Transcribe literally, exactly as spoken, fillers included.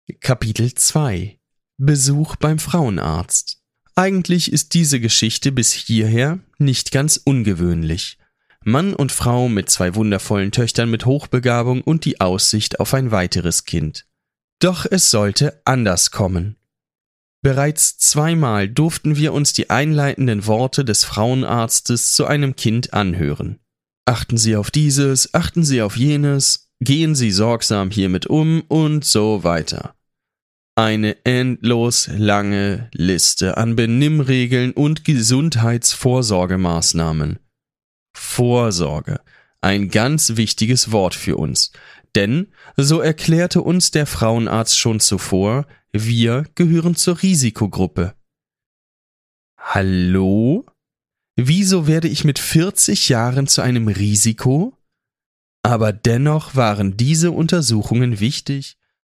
Kapitel zwei Besuch beim Frauenarzt. Eigentlich ist diese Geschichte bis hierher nicht ganz ungewöhnlich. Mann und Frau mit zwei wundervollen Töchtern mit Hochbegabung und die Aussicht auf ein weiteres Kind. Doch es sollte anders kommen. Bereits zweimal durften wir uns die einleitenden Worte des Frauenarztes zu einem Kind anhören. Achten Sie auf dieses, achten Sie auf jenes, gehen Sie sorgsam hiermit um und so weiter. Eine endlos lange Liste an Benimmregeln und Gesundheitsvorsorgemaßnahmen. Vorsorge, ein ganz wichtiges Wort für uns, denn, so erklärte uns der Frauenarzt schon zuvor, wir gehören zur Risikogruppe. Hallo? Wieso werde ich mit vierzig Jahren zu einem Risiko? Aber dennoch waren diese Untersuchungen wichtig.